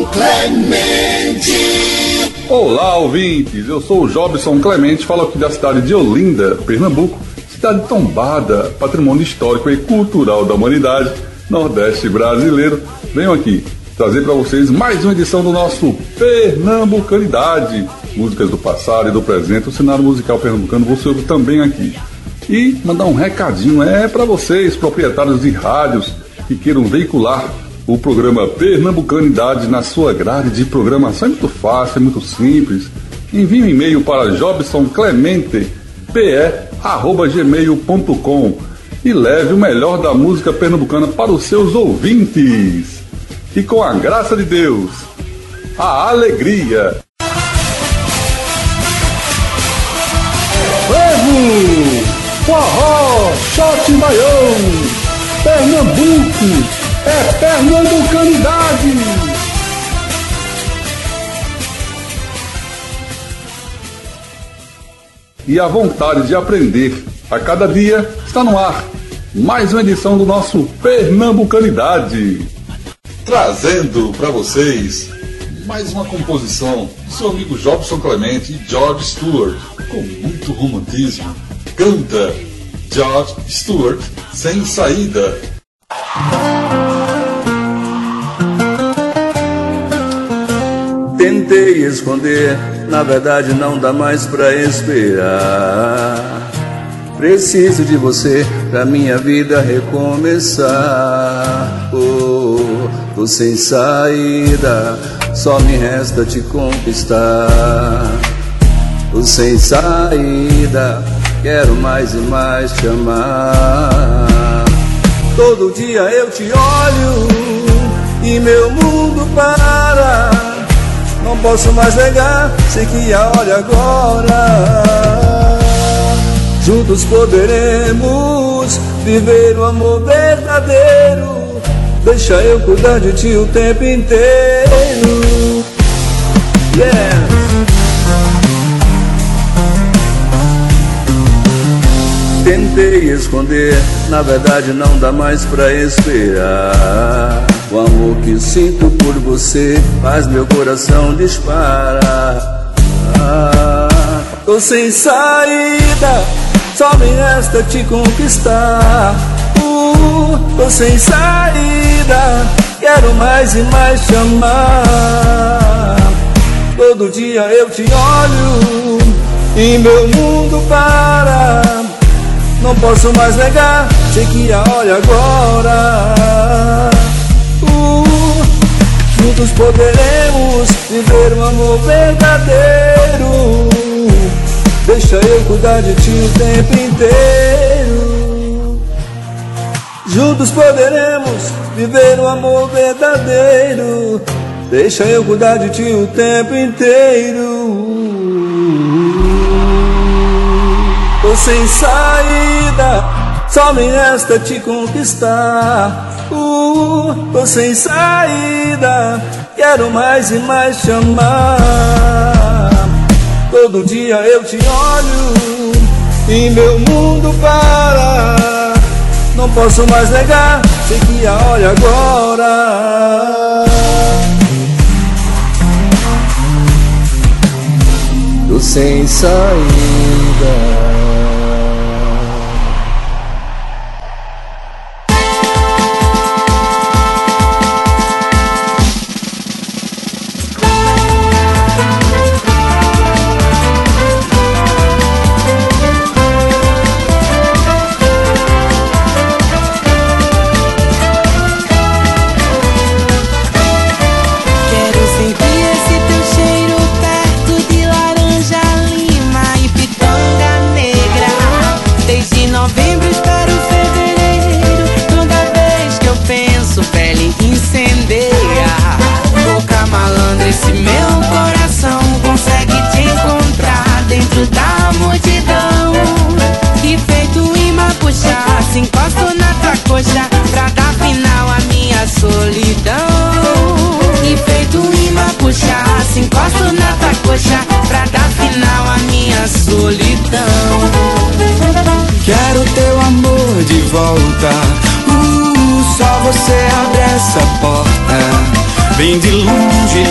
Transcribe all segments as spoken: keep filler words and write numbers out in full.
Clemente. Olá, ouvintes, eu sou o Jobson Clemente, falo aqui da cidade de Olinda, Pernambuco, cidade tombada, patrimônio histórico e cultural da humanidade, Nordeste brasileiro. Venho aqui trazer para vocês mais uma edição do nosso Pernambucanidade, músicas do passado e do presente, o cenário musical pernambucano você ouve também aqui. E mandar um recadinho é para vocês, proprietários de rádios que queiram veicular o programa Pernambucanidade na sua grade de programação. É muito fácil, é muito simples. Envie um e-mail para jobsonclemente p e arroba gmail ponto com e leve o melhor da música pernambucana para os seus ouvintes. E com a graça de Deus, a alegria. Frevo, forró, shot baião, Pernambuco. É Pernambucanidade! E a vontade de aprender a cada dia está no ar. Mais uma edição do nosso Pernambucanidade. Trazendo para vocês mais uma composição do seu amigo Jobson Clemente e George Stewart, com muito romantismo. Canta George Stewart, Sem Saída. Tentei esconder, na verdade não dá mais pra esperar. Preciso de você pra minha vida recomeçar. Oh, tô sem saída, só me resta te conquistar. Tô sem saída, quero mais e mais te amar. Todo dia eu te olho e meu mundo para. Não posso mais negar, sei que a hora é agora. Juntos poderemos viver o amor verdadeiro. Deixa eu cuidar de ti o tempo inteiro. Yeah. Tentei esconder, na verdade não dá mais pra esperar. O amor que sinto por você faz meu coração disparar. Ah, tô sem saída, só me resta te conquistar. Uh, tô sem saída, quero mais e mais te amar. Todo dia eu te olho e meu mundo para. Não posso mais negar, sei que a hora é agora. Uh, juntos poderemos viver um amor verdadeiro. Deixa eu cuidar de ti o tempo inteiro. Juntos poderemos viver um amor verdadeiro. Deixa eu cuidar de ti o tempo inteiro. Tô sem saída, só me resta te conquistar. Uh, tô sem saída, quero mais e mais te amar. Todo dia eu te olho e meu mundo para. Não posso mais negar, sei que a hora é agora. Tô sem saída. Vem de longe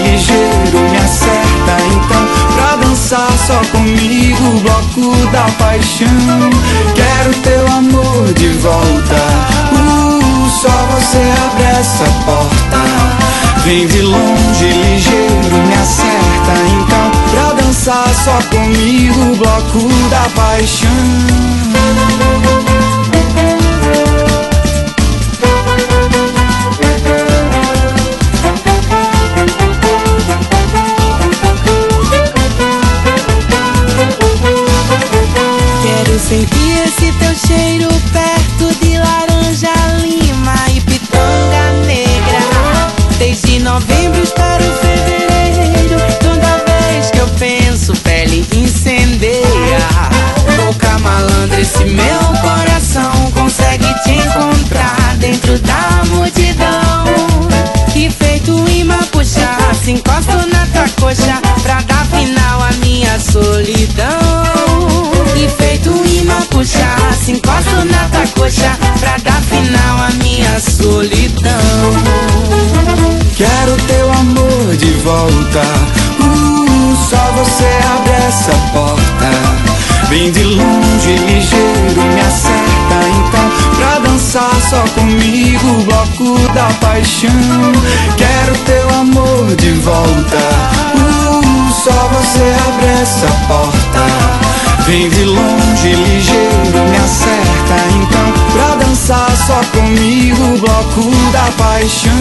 só comigo o bloco da paixão. Quero teu amor de volta, uh, só você abre essa porta. Vem de longe, ligeiro, me acerta então, pra dançar só comigo o bloco da paixão. Quero sentir esse teu cheiro perto de laranja, lima e pitanga negra. Desde novembro espero fevereiro, toda vez que eu penso pele incendeia. Boca malandra, esse meu coração consegue te encontrar dentro da multidão. E feito imã puxar, se encosto na tua coxa pra dar final à minha solidão. E feito imã puxar, se encosto na tua coxa pra dar final à minha solidão. Quero teu amor de volta, uh, só você abre essa porta. Vem de longe, ligeiro, me acerta então, pra dançar só comigo o bloco da paixão. Quero teu amor de volta, uh, só você abre essa porta. Vem de longe, ligeiro, me acerta então, pra dançar só comigo o bloco da paixão.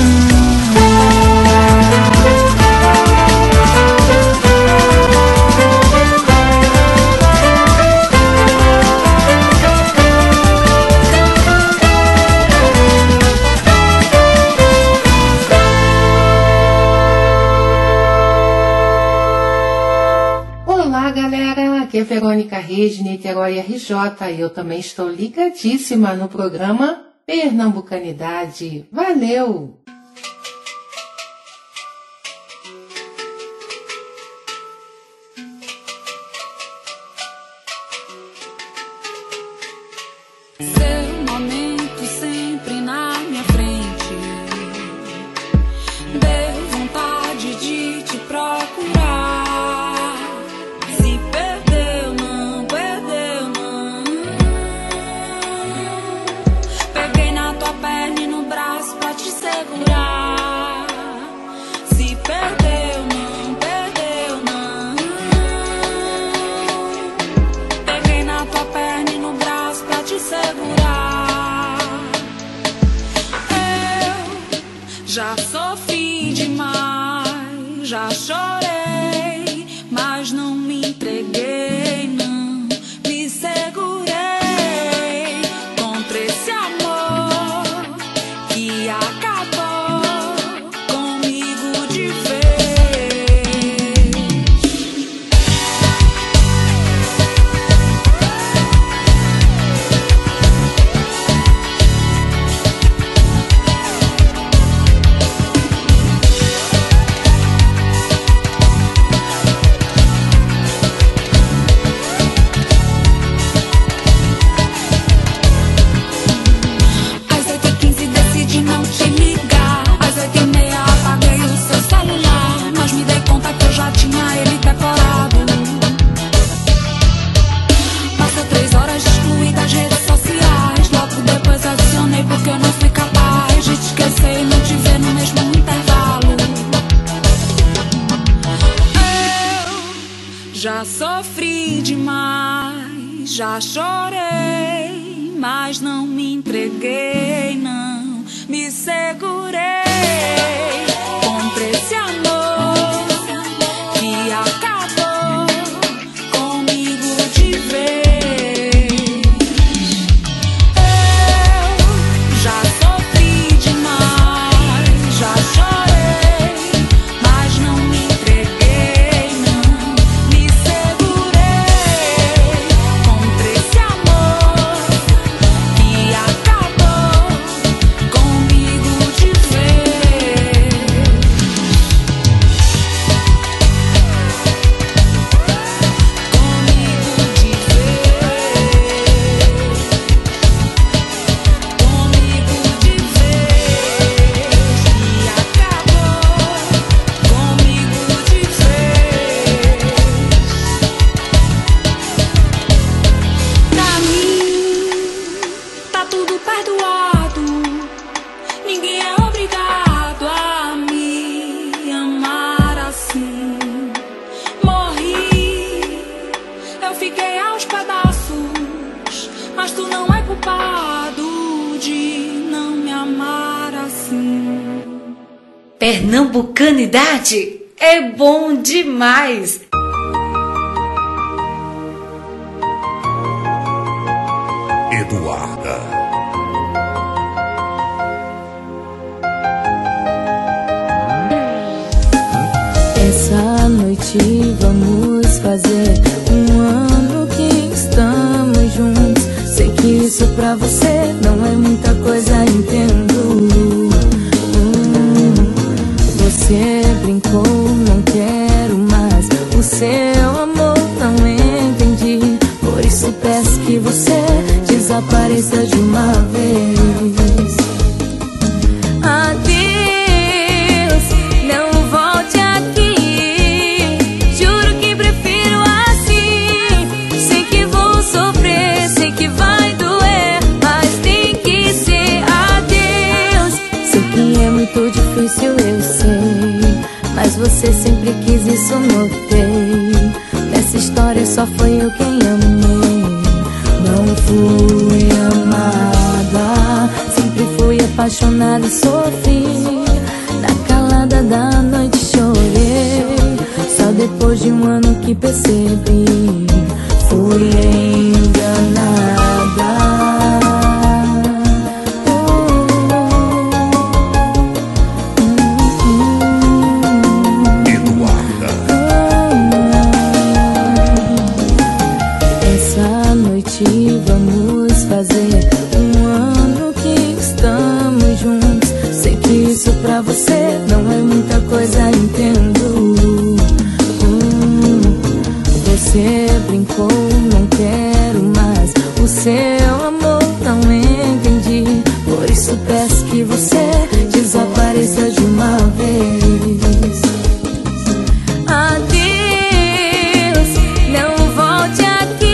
Olá, galera, aqui é Verônica Reis, Niterói R J, e eu também estou ligadíssima no programa Pernambucanidade. Valeu! Seu momento sempre na minha frente, deu vontade de te procurar. Se perdeu, não perdeu, não. Peguei na tua perna e no braço pra te segurar. Se perdeu, não perdeu, não. Peguei na tua perna e no braço pra te segurar. Eu já sofri demais, já chorei, mas não me entreguei, não me segurei contra esse amor que acabou comigo de vez. Às oito e quinze decidi não te ligar. Às oito e meia apaguei o seu celular, mas me dei conta que eu já tinha ele decorado. Passou três horas excluí das redes sociais. Logo depois adicionei porque eu não fui capaz de te esquecer e não te ver no mesmo intervalo. Eu já sofri demais, já chorei, mas não me entreguei, não me segurei contra esse amor que acabou comigo de vez. Eu já sofri demais, já chorei, mas não me entreguei, não me segurei contra esse amor que acabou comigo de vez. Pernambucanidade é bom demais. Eduarda. Essa noite vamos fazer um ano que estamos juntos. Sei que isso pra você não é muita coisa, entendo. hum, Você brincou, não quero mais o seu amor, não entendi. Por isso peço que você desapareça de uma vez. Adeus, não volte aqui. Juro que prefiro assim. Sei que vou sofrer, sei que vai doer, mas tem que ser adeus. Sei que é muito difícil, eu sei, mas você sempre quis, isso notei. Nessa história só foi eu quem amei. Não fui amada, sempre fui apaixonada e sofri. Na calada da noite chorei, só depois de um ano que percebi. Fui enganada. Vamos fazer um ano que estamos juntos. Sei que isso pra você não é muita coisa, entendo. hum, Você brincou, não quero mais o seu amor, não entendi. Por isso peço que você desapareça de uma vez. Adeus, não volte aqui.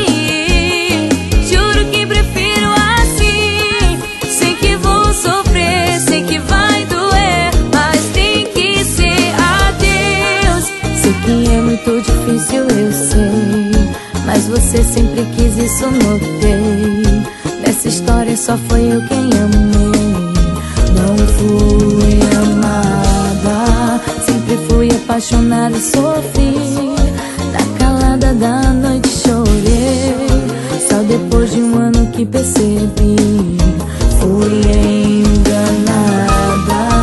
Muito difícil, eu sei, mas você sempre quis, isso notei. Nessa história só foi eu quem amei. Não fui amada, sempre fui apaixonada e sofri. Na calada da noite chorei, só depois de um ano que percebi. Fui enganada.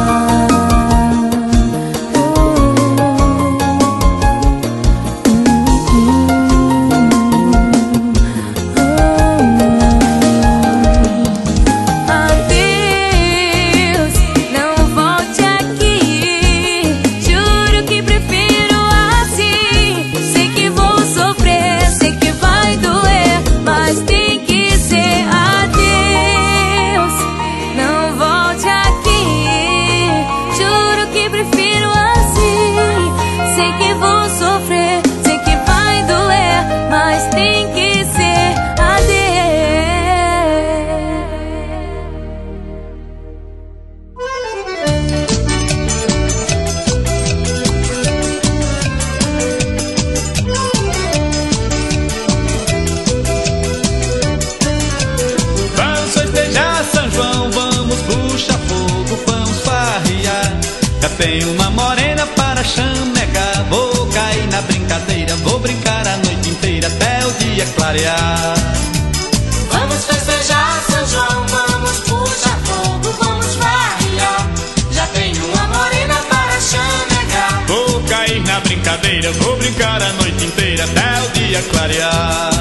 Tenho uma morena para chamegar. Vou cair na brincadeira, vou brincar a noite inteira até o dia clarear. Vamos festejar São João, vamos puxar fogo, vamos farrear. Já tenho uma morena para chamegar. Vou cair na brincadeira, vou brincar a noite inteira até o dia clarear.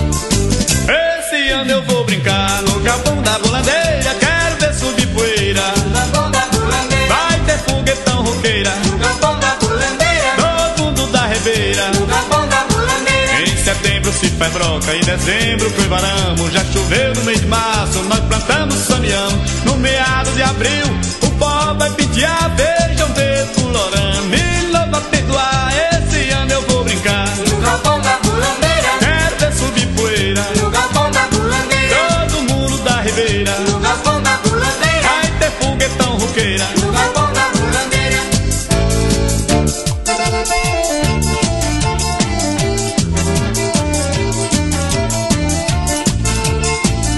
Esse ano eu vou brincar no capão da bulandeira. Quero ver subir poeira no capão da bulandeira. Vai ter foguetão roqueira no capão da bulandeira. Todo mundo da Ribeira no capão da bulandeira. Em setembro se faz broca, em dezembro coivaramos. Já choveu no mês de março, nós plantamos samião. No meado de abril o pó vai pentear. Beijão de fulorã, me louva perdoar. Esse ano eu vou brincar no capão da bulandeira. Quero ver subir poeira no capão da bulandeira. Todo mundo da Ribeira no capão da bulandeira. Vai ter foguetão roqueira no capão da bulandeira.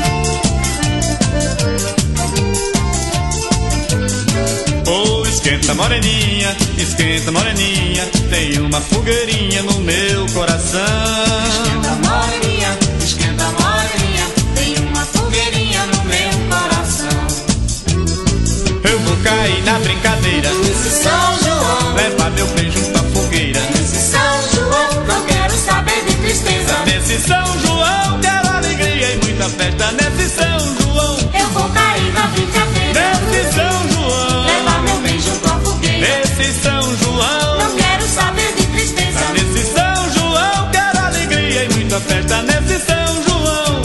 Oh, esquenta moreninha, esquenta moreninha, tem uma fogueirinha no meu coração. Esquenta moreninha, esquenta moreninha, tem uma fogueirinha no meu coração. Eu vou cair na brincadeira nesse São João, levar meu beijo pra fogueira. Nesse São João, não quero saber de tristeza. Nesse São João, quero alegria e muita festa. Nesse São João, eu vou cair na brincadeira. Nesse São João, levar meu beijo pra fogueira. Nesse São João, não quero saber de tristeza. Nesse São João, quero alegria e muita festa. Nesse São João.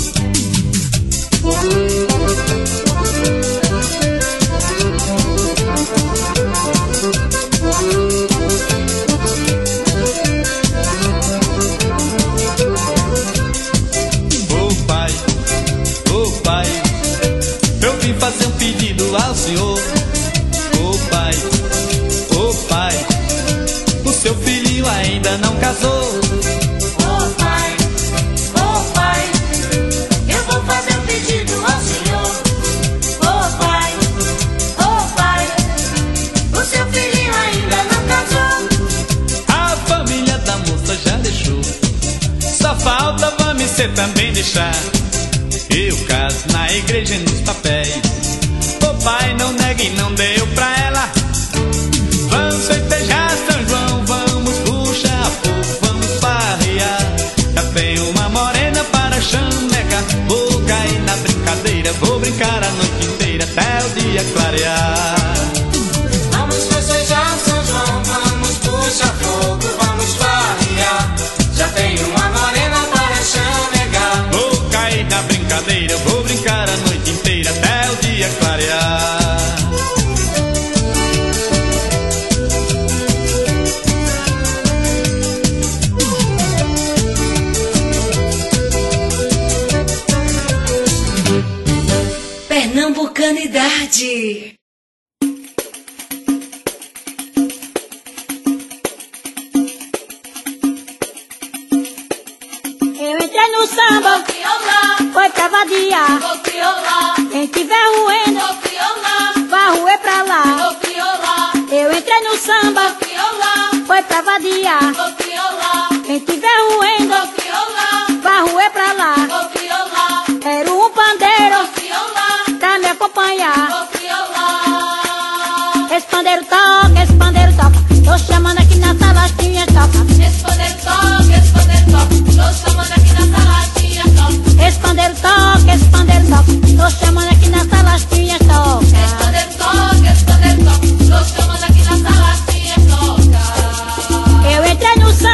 Fazer um pedido ao Senhor. Oh pai, oh pai, o seu filhinho ainda não casou. Oh pai, oh pai, eu vou fazer um pedido ao Senhor. Oh pai, oh pai, o seu filhinho ainda não casou. A família da moça já deixou, só falta você também deixar. Eu caso na igreja e nos papéis. O pai não nega e não deu pra ela. Vamos festejar São João, vamos puxar fogo, vamos farrear. Já tem uma morena para chamecar. Vou cair na brincadeira, vou brincar a noite inteira até o dia clarear. Vamos festejar São João, vamos puxar fogo, vamos farrear. Já tem uma morena para chamegar. Vou cair na brincadeira, vou brincar a noite inteira até o dia clarear. Pernambucanidade. Eu entrei no samba, foi pra vadiar. Quem tiver ruendo, vai ruer pra lá. Eu entrei no samba, foi pra vadiar. Quem tiver ruendo, vai ruer pra lá. Quero um pandeiro pra me acompanhar. Esse pandeiro toca, esse pandeiro toca. Tô chamando aqui na saladinha, toca. Esse pandeiro toca, esse pandeiro toca. Tô chamando aqui na saladinha, toca. Esse pandeiro toca, esse pandeiro toca. Tô chamando aqui na saladinha, toca. Esse pandeiro toca, esse pandeiro toca. Tô chamando aqui na saladinha, toca. Eu entrei no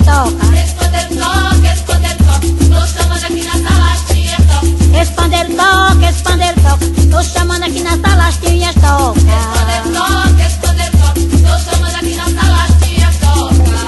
toca. Esconder toque, esconder toque, tô chamando aqui na salastinha toca. Expander toque, expander toque, tô chamando aqui nas salastinhas toca. Esconder toque, esconder toque, tô chamando aqui na salastinha toca.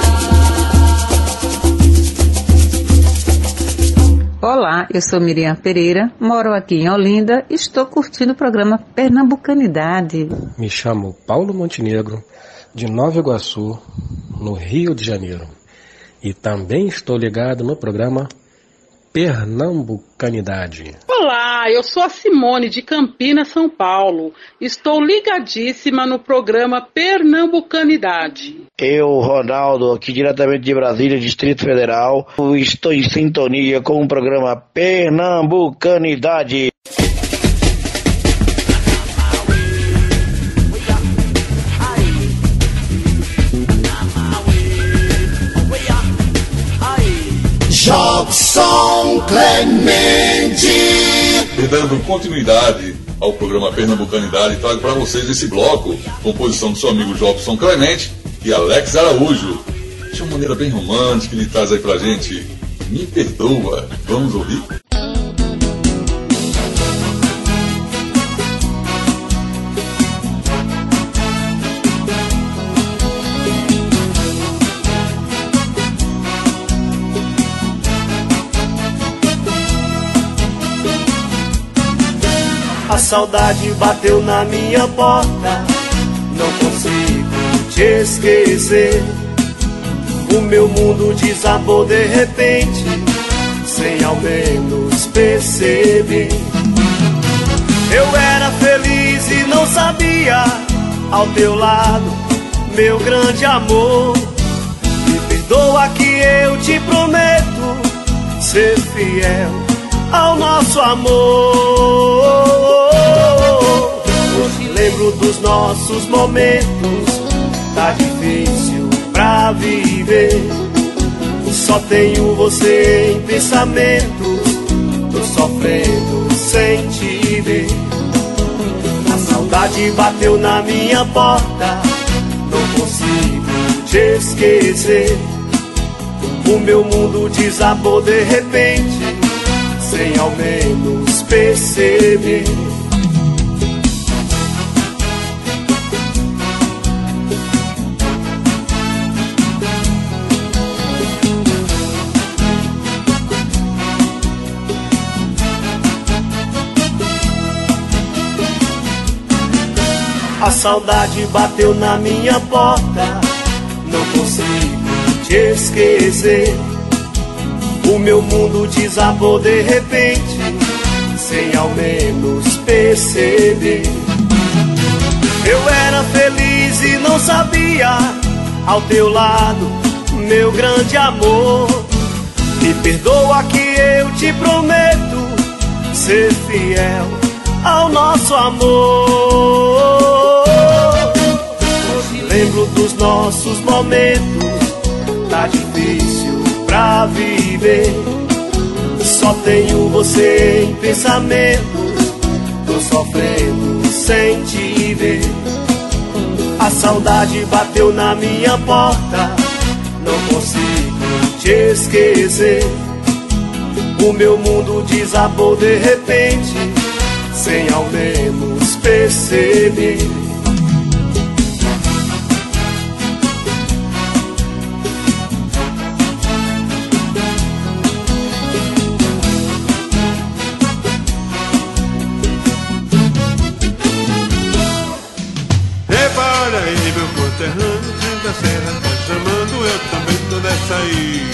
Olá, eu sou Miriam Pereira, moro aqui em Olinda e estou curtindo o programa Pernambucanidade. Me chamo Paulo Montenegro, de Nova Iguaçu, no Rio de Janeiro. E também estou ligado no programa Pernambucanidade. Olá, eu sou a Simone de Campinas, São Paulo. Estou ligadíssima no programa Pernambucanidade. Eu, Ronaldo, aqui diretamente de Brasília, Distrito Federal, estou em sintonia com o programa Pernambucanidade. Jobson Clemente. E dando continuidade ao programa Pernambucanidade, trago para vocês esse bloco, composição do seu amigo Jobson Clemente e Alex Araújo. De uma maneira bem romântica, ele traz aí pra gente Me Perdoa. Vamos ouvir? A saudade bateu na minha porta, não consigo te esquecer. O meu mundo desabou de repente, sem ao menos perceber. Eu era feliz e não sabia, ao teu lado, meu grande amor. Me perdoa que eu te prometo ser fiel ao nosso amor. Hoje lembro dos nossos momentos, tá difícil pra viver. Só tenho você em pensamentos, tô sofrendo sem te ver. A saudade bateu na minha porta, não consigo te esquecer. O meu mundo desabou de repente, sem ao menos perceber. A saudade bateu na minha porta, não consigo te esquecer. O meu mundo desabou de repente, sem ao menos perceber. Eu era feliz e não sabia, ao teu lado, meu grande amor. Me perdoa que eu te prometo ser fiel ao nosso amor. Hoje lembro dos nossos momentos, tá difícil pra viver. Só tenho você em pensamentos, tô sofrendo sem te ver. A saudade bateu na minha porta, não consigo te esquecer. O meu mundo desabou de repente, sem ao menos perceber. Da serra tá chamando, eu também tô nessa aí.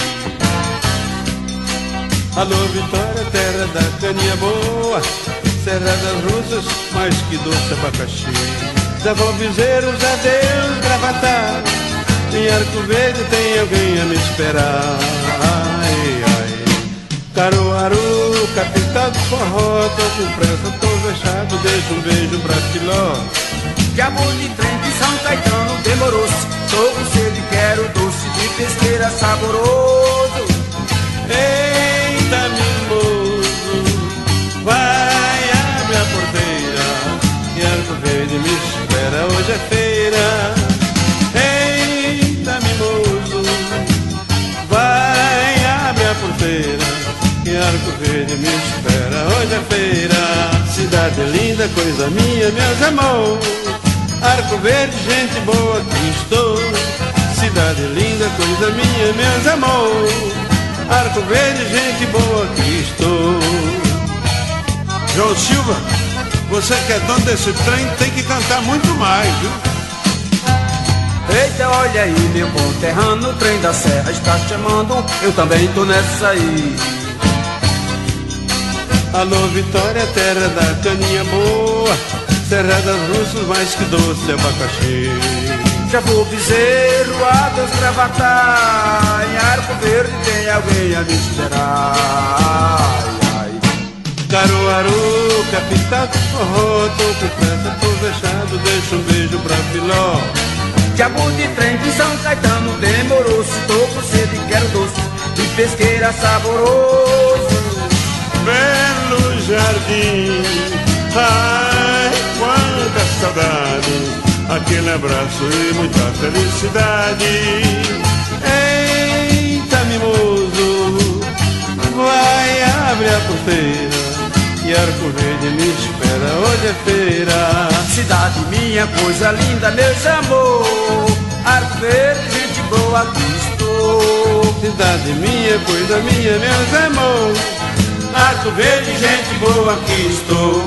Alô Vitória, terra da caninha boa, Serra das Russas, mais que doce abacaxi. Zé Valvizeiros, adeus, Gravatar. Em Arco Verde tem alguém a me esperar. Ai, ai. Caruaru, capital do forró, tô com pressa, tô fechado, deixa um beijo pra Filó. De amor de trem de São Caetano demorou-se. Tô com sede, quero doce de pesqueira saboroso. Eita, mimoso, vai abre a porteira, e Arco Verde me espera, hoje é feira. Eita, mimoso, vai cidade linda, coisa minha, meus amor. Arco Verde, gente boa, aqui estou. Cidade linda, coisa minha, meus amor. Arco Verde, gente boa, aqui estou. João Silva, você que é dono desse trem tem que cantar muito mais, viu? Eita, olha aí, meu conterrâneo, o trem da serra está chamando, eu também tô nessa aí. Alô, Vitória, terra da caninha boa, Serra das Russas, mais que doce abacaxi. Já vou piseiro, adeus gravatar, em Arco Verde tem alguém a me esperar. Ai, ai. Caruaru, capital do forró, tô com pressa, tô fechado, deixa um beijo pra Filó. Diabo de trem de São Caetano, demorou-se, tô com sede, quero doce, e pesqueira saboroso. Belo jardim, ai, quanta saudade, aquele abraço e muita felicidade. Eita, mimoso, vai abrir a porteira, e Arco Verde me espera, hoje é feira. Cidade minha, coisa linda, meus amor, Arco Verde, gente boa, aqui estou. Cidade minha, coisa minha, meus amor, Arco Verde, gente boa, aqui estou.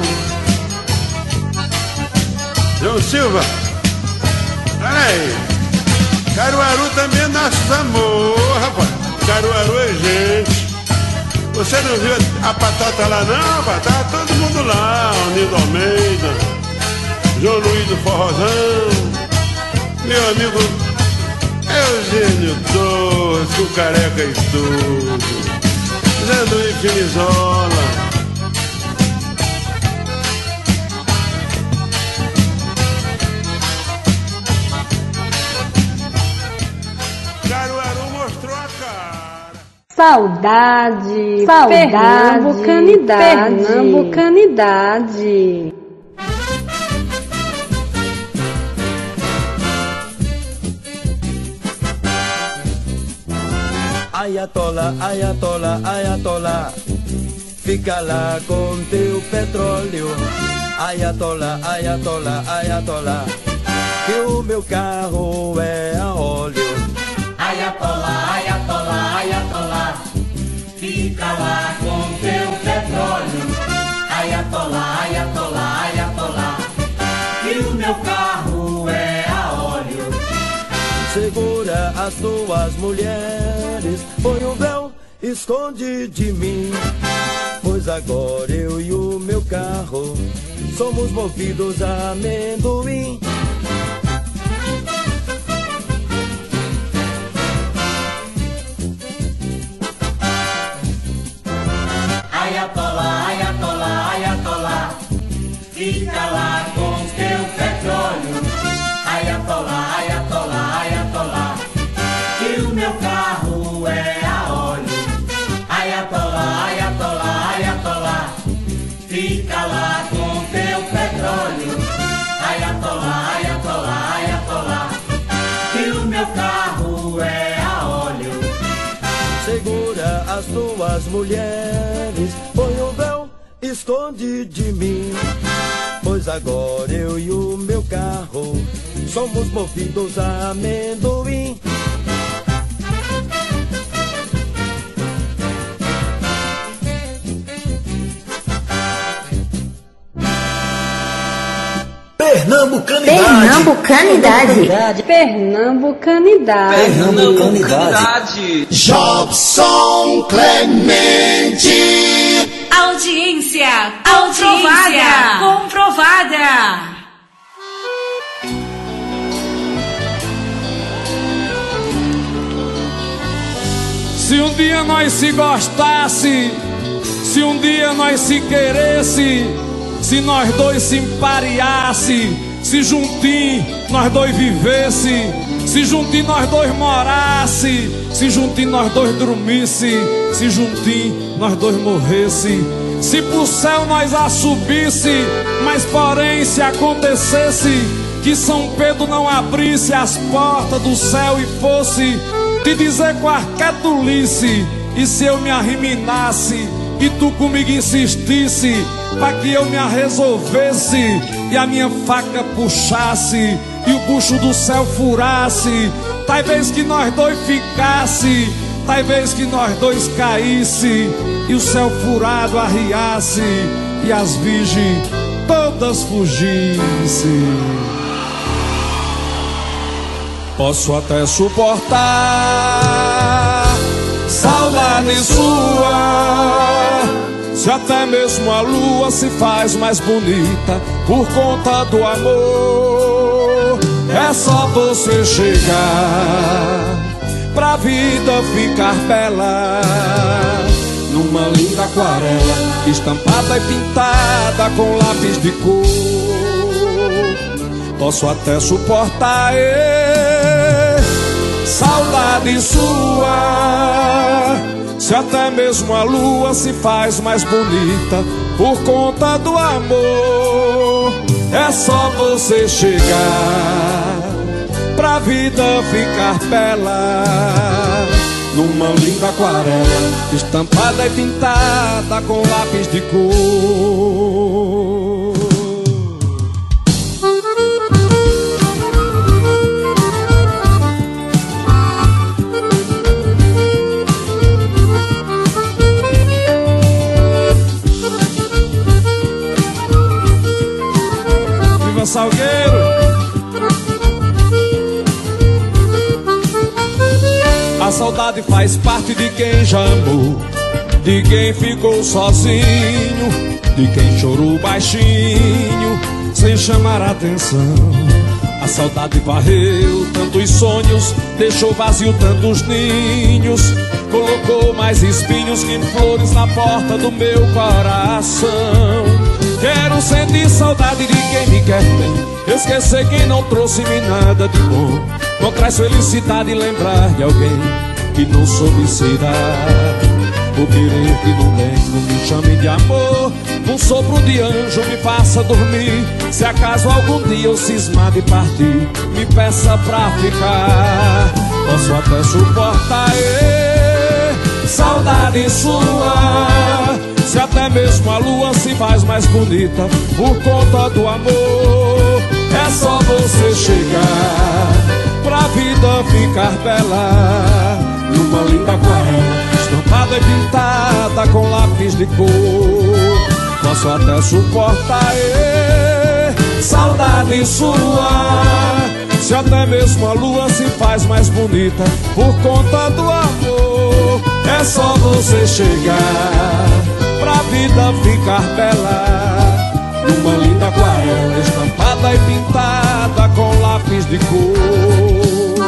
João Silva, peraí, Caruaru também é nosso amor, rapaz. Caruaru é gente. Você não viu a patata lá não, rapaz? Tá todo mundo lá, o Nildo Almeida, João Luiz do Forrozão, meu amigo Eugênio Torres, com careca e tudo, Zé Luiz Finizola. Caruaru mostrou a cara. Saudade, saudade, pernambucanidade, pernambucanidade. Ayatola, Ayatola, Ayatola, fica lá com teu petróleo. Ayatola, Ayatola, Ayatola, que o meu carro é a óleo. Ayatola, Ayatola, Ayatola, fica lá com teu petróleo. Ayatola, Ayatola, Ayatola, que o meu carro é a óleo. Segura as tuas mulheres, põe o véu, esconde de mim, pois agora eu e o meu carro somos movidos a amendoim. Ayatola, Ayatola, Ayatola, fica lá com teu petróleo. Ayatola, Ayatola, Ayatola, que o meu carro é a óleo. Ayatola, Ayatola, Ayatola, fica lá com teu petróleo. Ayatola, Ayatola, Ayatola, que o meu carro é a óleo. Segura as tuas mulheres, põe o véu, esconde de mim, pois agora eu e o meu carro somos movidos a amendoim. Pernambucanidade. Pernambucanidade. Pernambucanidade. Pernambucanidade. Jobson Clemente. Audiência, audiência comprovada. comprovada. Se um dia nós se gostasse, se um dia nós se queresse, se nós dois se empareasse, se juntinho nós dois vivesse, se juntinho nós dois morasse, se juntinho nós dois dormisse, se juntinho nós dois morresse, se pro céu nós a subisse, mas porém se acontecesse que São Pedro não abrisse as portas do céu e fosse te dizer qualquer tolice, e se eu me arriminasse e tu comigo insistisse pra que eu me resolvesse e a minha faca puxasse e o bucho do céu furasse. Talvez que nós dois ficasse, talvez que nós dois caísse e o céu furado arriasse e as virgens todas fugissem. Posso até suportar saudade sua, se até mesmo a lua se faz mais bonita por conta do amor. É só você chegar pra vida ficar bela, numa linda aquarela estampada e pintada com lápis de cor. Posso até suportar eh, saudade sua, se até mesmo a lua se faz mais bonita por conta do amor. É só você chegar pra vida ficar bela, numa linda aquarela estampada e pintada com lápis de cor. Viva Salgueiro! A saudade faz parte de quem já amou, de quem ficou sozinho, de quem chorou baixinho, sem chamar a atenção. A saudade varreu tantos sonhos, deixou vazio tantos ninhos, colocou mais espinhos que flores na porta do meu coração. Quero sentir saudade de quem me quer bem, esquecer quem não trouxe-me nada de bom. Não traz felicidade lembrar de alguém que não soube se dar. O querer que não tem, não me chame de amor. Um sopro de anjo me faça dormir. Se acaso algum dia eu cismar de partir, me peça pra ficar. Posso até suportar eh, saudade sua, se até mesmo a lua se faz mais bonita por conta do amor. É só você chegar pra vida ficar bela, numa linda aquarela estampada e pintada com lápis de cor. Posso até suportar eh, saudade sua, se até mesmo a lua se faz mais bonita por conta do amor. É só você chegar pra vida ficar bela, numa linda aquarela estampada e pintada com lápis de cor.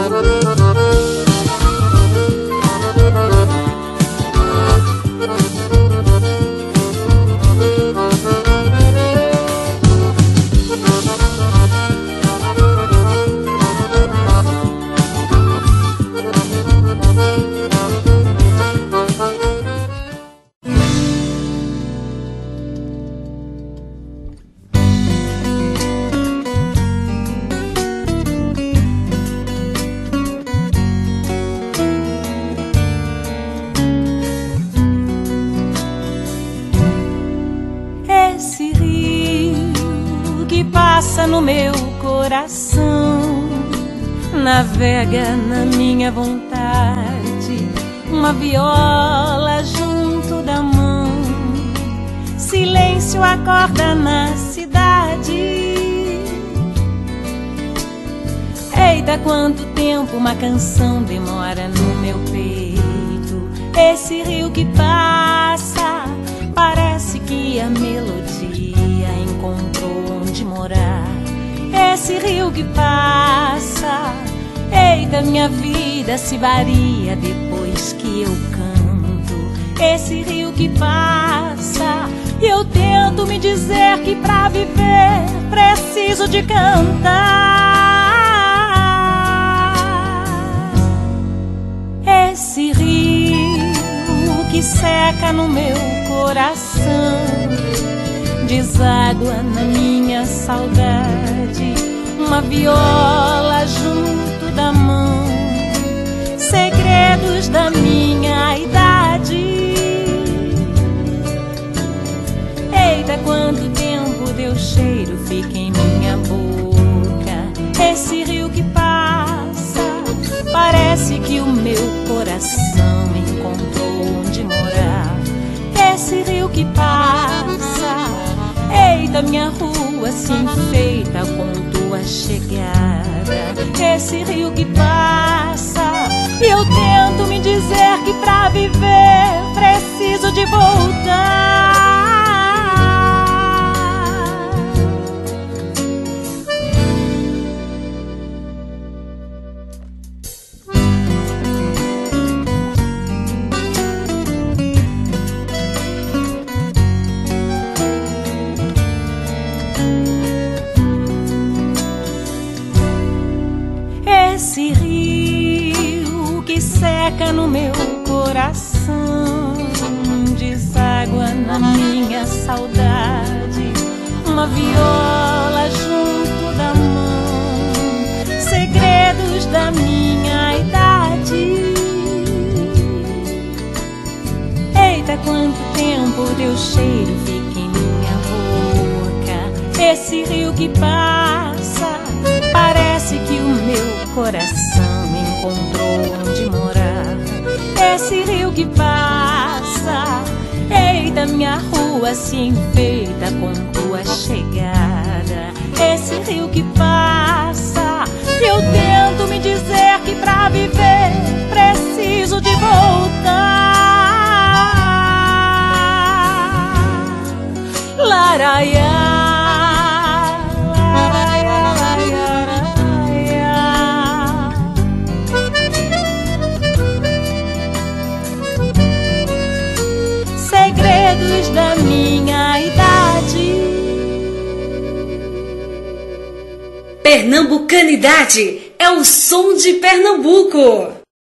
No meu coração navega na minha vontade, uma viola junto da mão. Silêncio acorda na cidade. Eita, quanto tempo uma canção demora no meu peito. Esse rio que passa, parece que a melodia encontrou onde morar. Esse rio que passa, eita, minha vida se varia depois que eu canto. Esse rio que passa, e eu tento me dizer que pra viver preciso de cantar. Esse rio que seca no meu coração, deságua na minha saudade, uma viola junto da mão. Segredos da minha idade, que passa. Eita, minha rua se enfeita com tua chegada. Esse rio que passa, e eu tento me dizer que pra viver preciso de voltar. Esse rio que seca no meu coração deságua na minha saudade, uma viola junto da mão, segredos da minha idade. Eita, quanto tempo teu cheiro fica em minha boca. Esse rio que passa, parece que o meu coração encontrou onde morar. Esse rio que passa, eita, minha rua se enfeita com tua chegada. Esse rio que passa, eu tento me dizer que pra viver preciso de voltar. Laraiá. Segredos da minha idade. Pernambucanidade é o som de Pernambuco.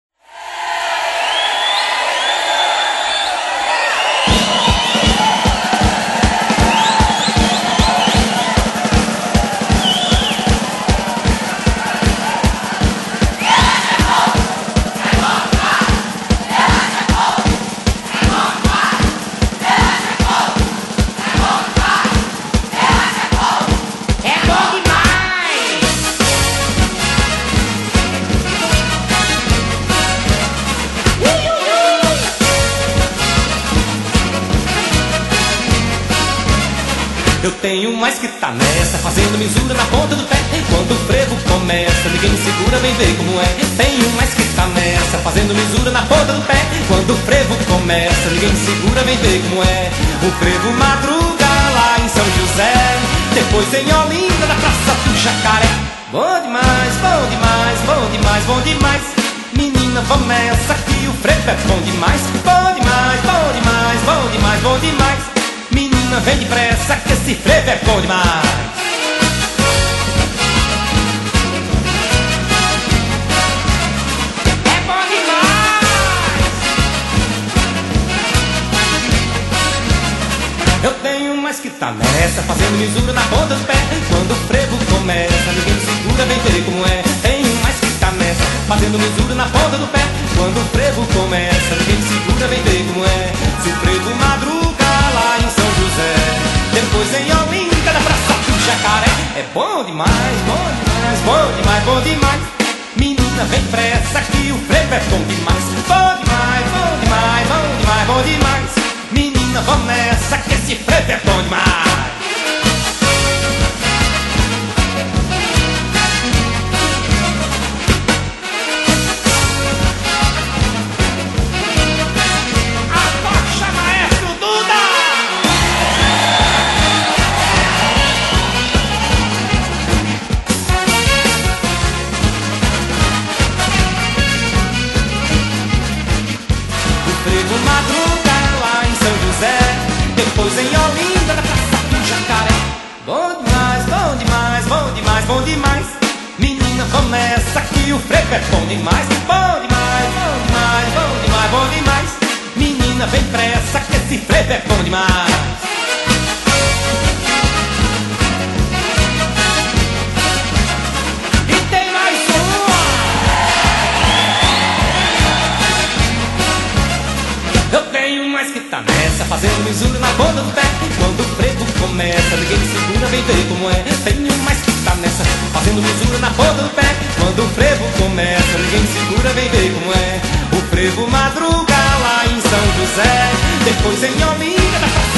Eu tenho mais que tá nessa, fazendo misura na ponta do pé. Quando o frevo começa, ninguém me segura, vem ver como é. Tenho mais que tá nessa, fazendo misura na ponta do pé. Quando o frevo começa, ninguém me segura, vem ver como é. O frevo madruga lá em São José, depois em Olinda, na Praça do Jacaré. Bom demais, bom demais, bom demais, bom demais. Menina, vamos nessa que o frevo é bom demais. Bom demais, bom demais, bom demais, bom demais. Menina, vem depressa que esse frevo é bom demais. É bom demais. Eu tenho mais que tá nessa, fazendo misura na ponta do pé. Quando o frevo começa, ninguém me segura, vem ver como é. Tenho mais que tá nessa, fazendo misura na ponta do pé. Quando o frevo começa, ninguém me segura, vem ver como é. Se o frevo madruga lá em São José, depois em Olinda, na Praça do Jacaré. É bom demais, bom demais, bom demais, bom demais. Menina, vem pressa que o frevo é bom demais. Bom demais, bom demais, bom demais, bom demais. Menina, vamos nessa que esse frevo é bom demais. Depois em Olinda, na Praça do Jacaré. Bom demais, bom demais, bom demais, bom demais. Menina, vamos nessa que o frevo é bom demais. Bom demais, bom demais, bom demais, bom demais. Menina, vem pressa que esse frevo é bom demais. E tem mais uma. Eu tenho mais que tá nessa, fazendo misura na ponta do pé. Quando o frevo começa, ninguém me segura, vem ver como é. Tenho mais que tá nessa, fazendo misura na ponta do pé. Quando o frevo começa, ninguém me segura, vem ver como é. O frevo madruga lá em São José, depois em Olinda, na Praça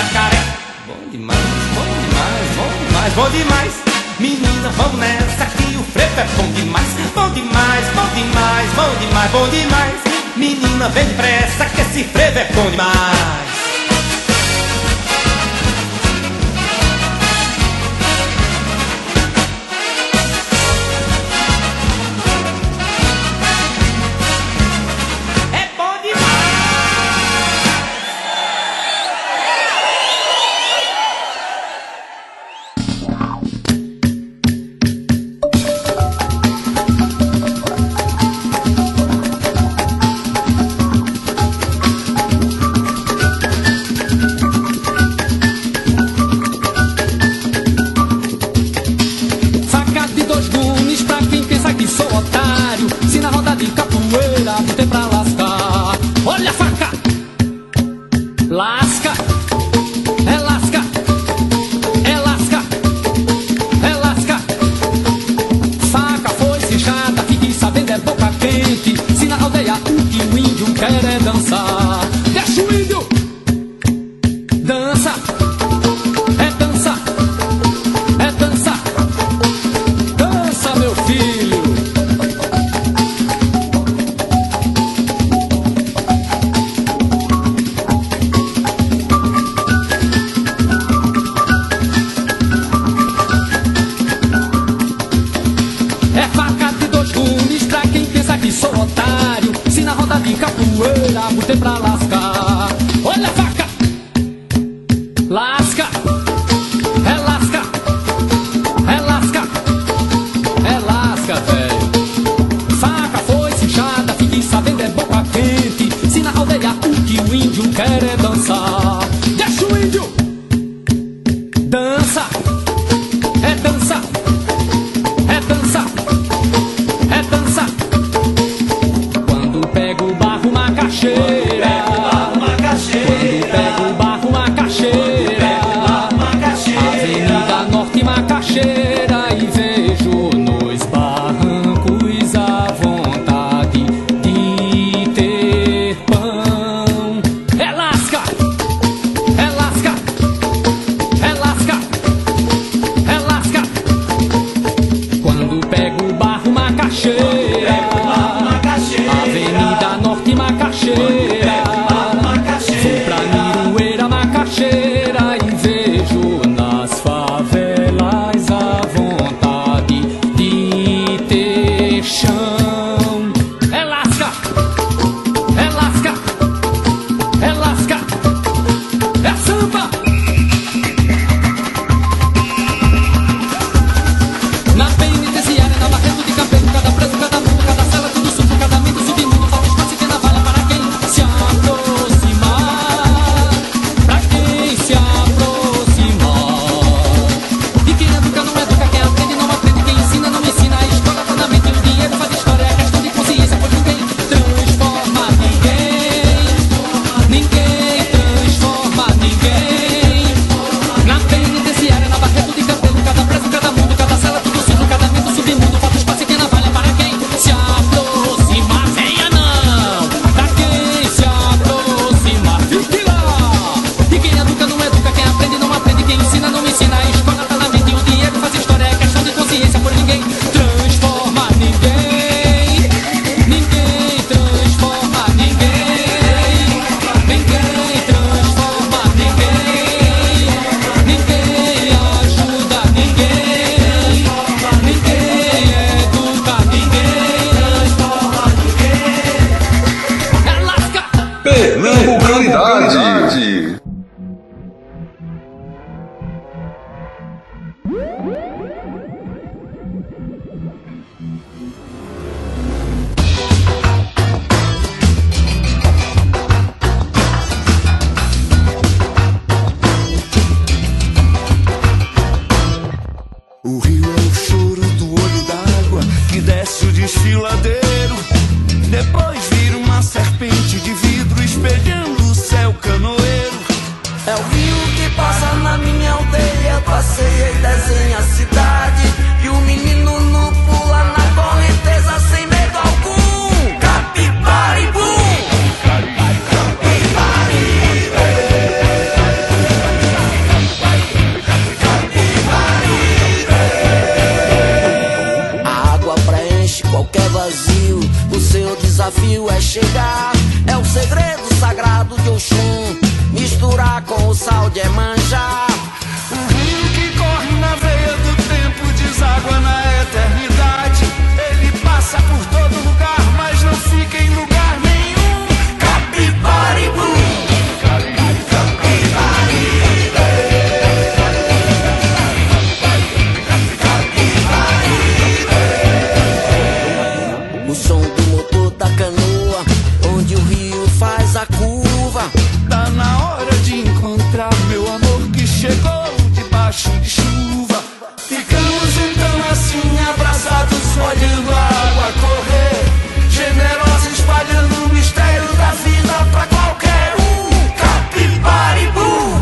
jacaré. Bom demais, bom demais, bom demais, bom demais. Menina, vamos nessa que o frevo é bom demais. Bom demais, bom demais, bom demais, bom demais. Menina, vem depressa que esse frevo é bom demais. preenche qualquer vazio. O seu desafio é chegar, é o segredo sagrado de Oxum. Misturar com o sal de Emanjá. O rio que corre na veia do tempo deságua na eternidade. Ele passa por todo lugar, mas não fica em lugar nenhum. Capibaribu. O som do motor da canoa, onde o rio faz a curva. Tá na hora de encontrar meu amor que chegou debaixo de chuva. Ficamos então assim abraçados, olhando a água correr, generosa espalhando o mistério da vida pra qualquer um. Capibaribu.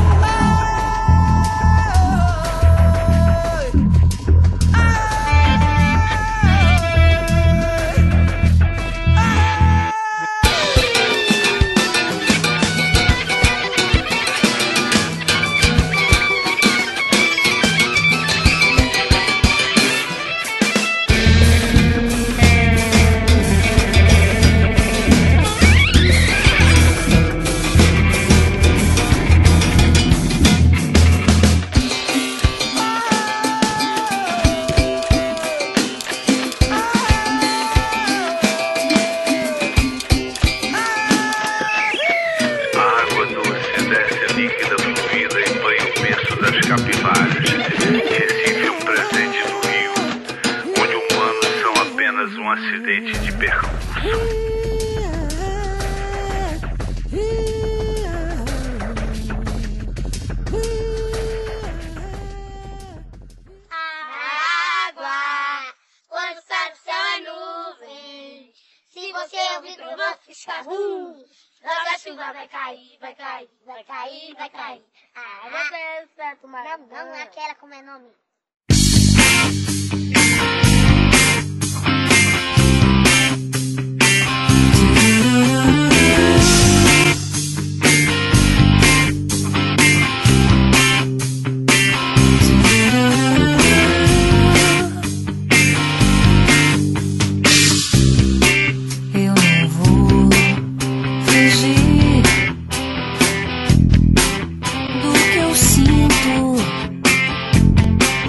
Do que eu sinto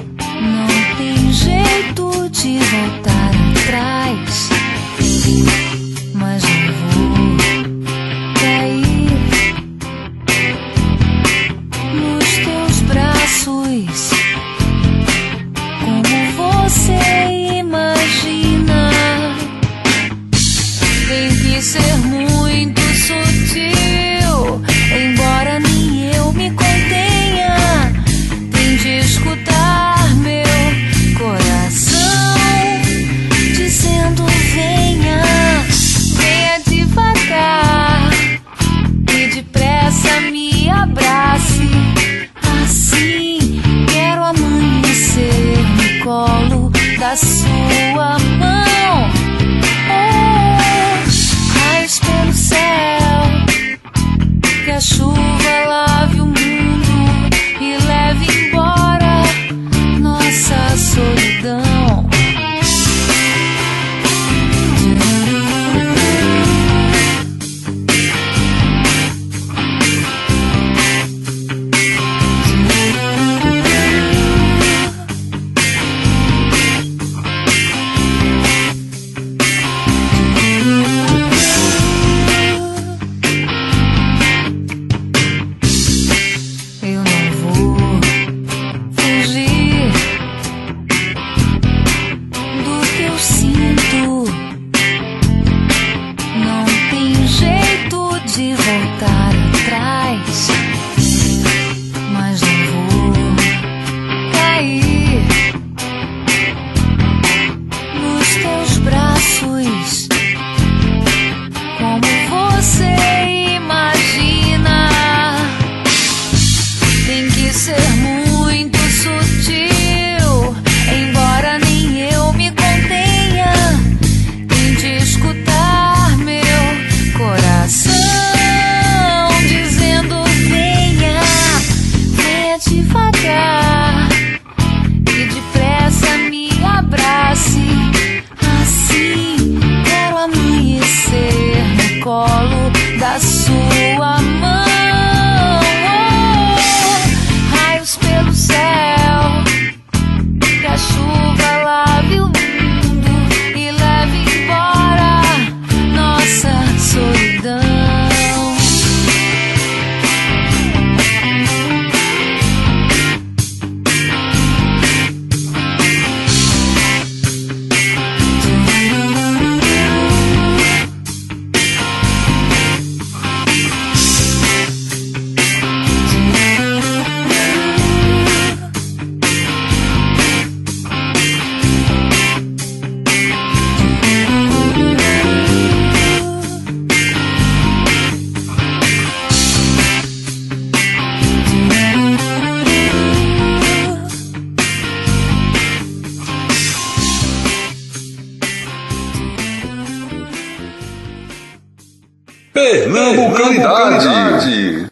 Pernambucanidade.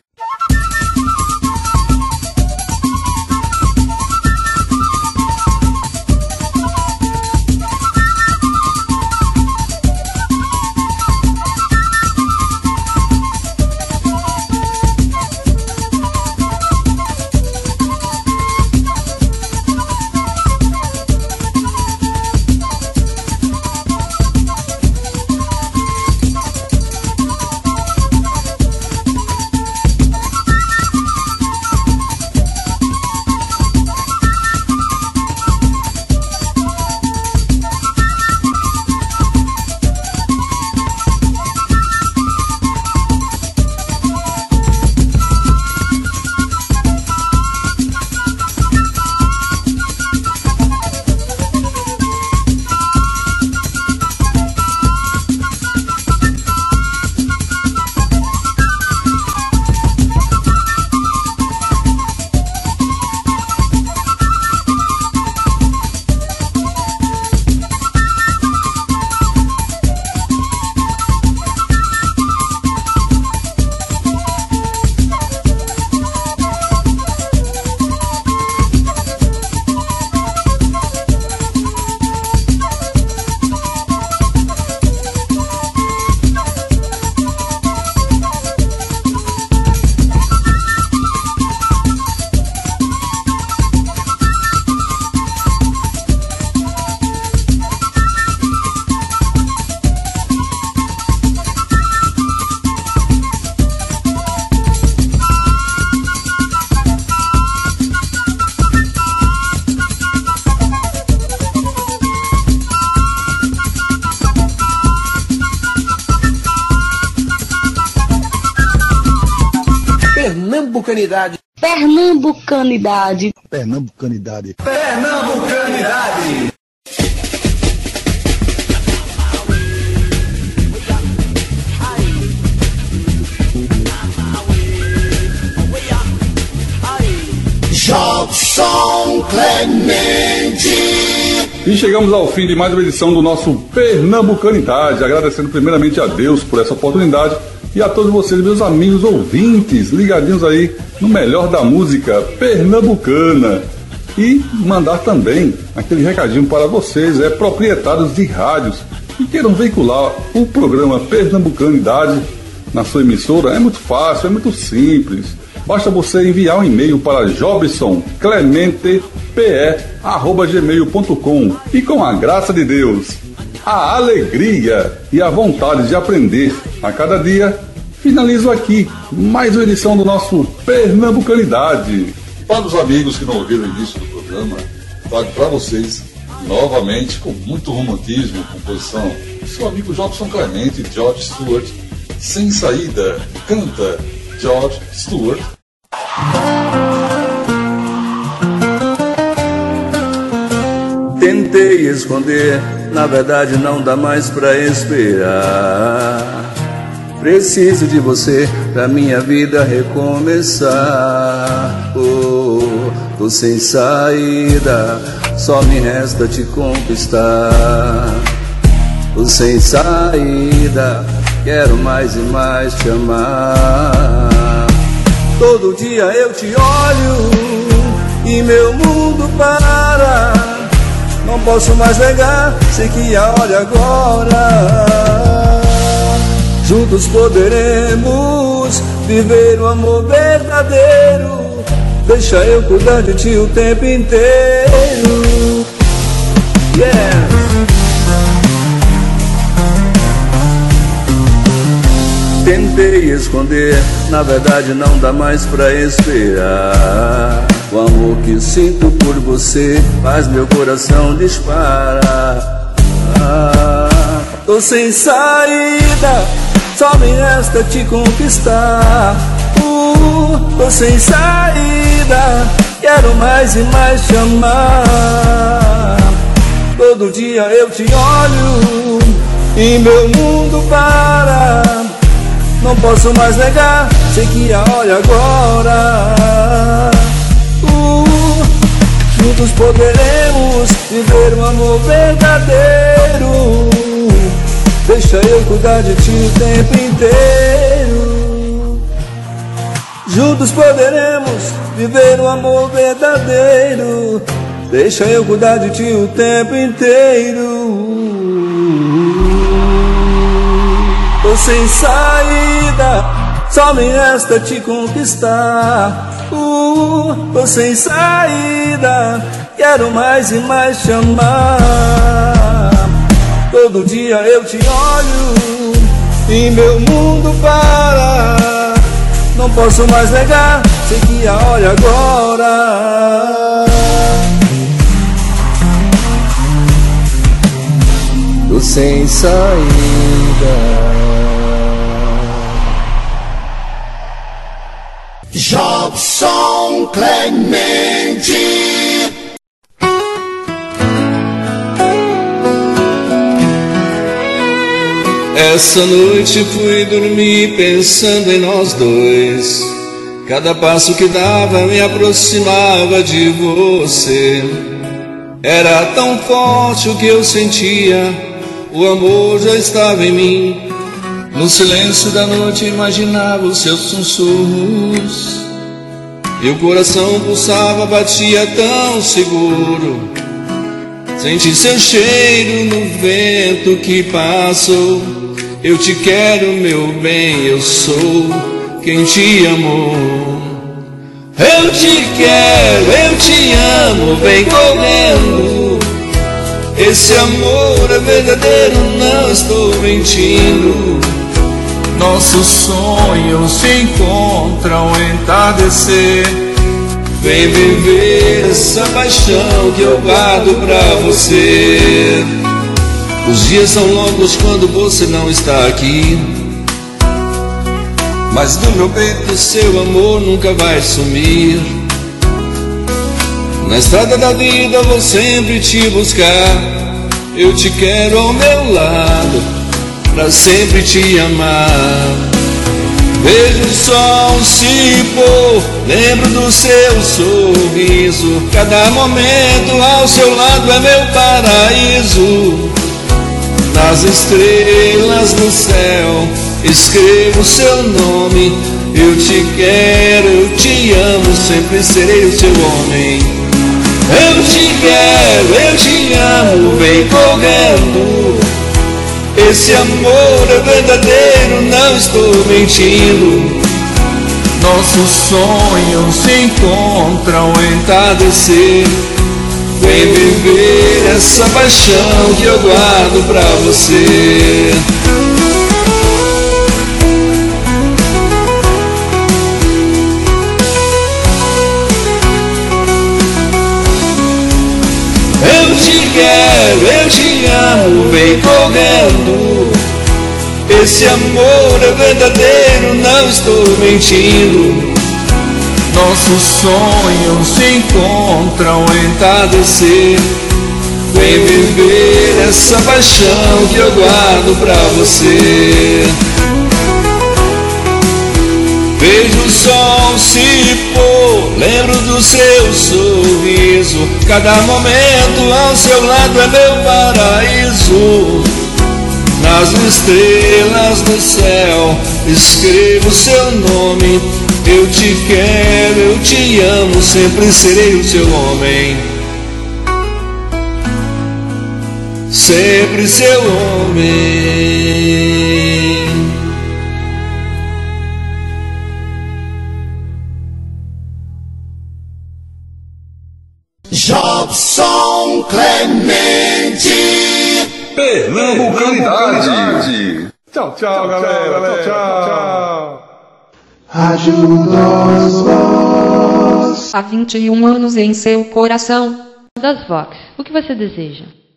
Pernambucanidade. Pernambucanidade. Pernambucanidade. Pernambucanidade. Jobson Clemente. E chegamos ao fim de mais uma edição do nosso Pernambucanidade, agradecendo primeiramente a Deus por essa oportunidade e a todos vocês, meus amigos ouvintes, ligadinhos aí no melhor da música pernambucana. E mandar também aquele recadinho para vocês, é, proprietários de rádios que queiram veicular o programa Pernambucanidade na sua emissora. É muito fácil, é muito simples. Basta você enviar um e-mail para jobson clemente p e arroba gmail ponto com e, com a graça de Deus, a alegria e a vontade de aprender a cada dia, finalizo aqui mais uma edição do nosso Pernambucanidade. Para os amigos que não ouviram o início do programa, trago para vocês novamente, com muito romantismo e composição, seu amigo Jobson Clemente, George Stewart, Sem Saída, canta George Stewart. Tentei esconder, na verdade não dá mais pra esperar. Preciso de você pra minha vida recomeçar. Oh, tô sem saída, só me resta te conquistar. Tô sem saída, quero mais e mais te amar. Todo dia eu te olho e meu mundo para. Não posso mais negar, sei que a hora é agora. Juntos poderemos viver o amor verdadeiro. Deixa eu cuidar de ti o tempo inteiro. Yeah. Tentei esconder, na verdade não dá mais pra esperar. O amor que sinto por você faz meu coração disparar. Ah, tô sem saída, só me resta te conquistar. Uh, tô sem saída, quero mais e mais te amar. Todo dia eu te olho e meu mundo para. Não posso mais negar, sei que a hora é agora. uh, Juntos poderemos viver um amor verdadeiro. Deixa eu cuidar de ti o tempo inteiro. Juntos poderemos viver um amor verdadeiro. Deixa eu cuidar de ti o tempo inteiro. Tô sem saída, só me resta te conquistar. uh, Tô sem saída, quero mais e mais te amar. Todo dia eu te olho e meu mundo para. Não posso mais negar, sei que a hora é agora. Tô sem saída. Jobson Clemente. Essa noite fui dormir pensando em nós dois. Cada passo que dava me aproximava de você. Era tão forte o que eu sentia, o amor já estava em mim. No silêncio da noite imaginava os seus sussurros, e o coração pulsava, batia tão seguro. Senti seu cheiro no vento que passou. Eu te quero, meu bem, eu sou quem te amou. Eu te quero, eu te amo, vem correndo. Esse amor é verdadeiro, não estou mentindo. Nossos sonhos se encontram em entardecer. Vem viver essa paixão que eu guardo pra você. Os dias são longos quando você não está aqui, mas do meu peito seu amor nunca vai sumir. Na estrada da vida vou sempre te buscar. Eu te quero ao meu lado, pra sempre te amar. Vejo o sol se pôr, lembro do seu sorriso. Cada momento ao seu lado é meu paraíso. Nas estrelas no céu escrevo seu nome. Eu te quero, eu te amo, sempre serei o seu homem. Eu te quero, eu te amo, vem correndo. Esse amor é verdadeiro, não estou mentindo. Nossos sonhos se encontram em entardecer. Vem viver essa paixão que eu guardo pra você. Eu te quero, eu te amo, vem correndo. Esse amor é verdadeiro, não estou mentindo. Nossos sonhos se encontram em entardecer. Vem viver essa paixão que eu guardo pra você. Vejo o sol se pôr, lembro do seu sorriso. Cada momento ao seu lado é meu paraíso. Nas estrelas do céu escrevo seu nome. Eu te quero, eu te amo, sempre serei o seu homem. Sempre seu homem. Jobson Clemente. Pernambucanidade. Tchau, tchau, galera. Tchau, tchau. tchau. Rádio das Vox. Há vinte e um anos em seu coração. Das Vox, o que você deseja?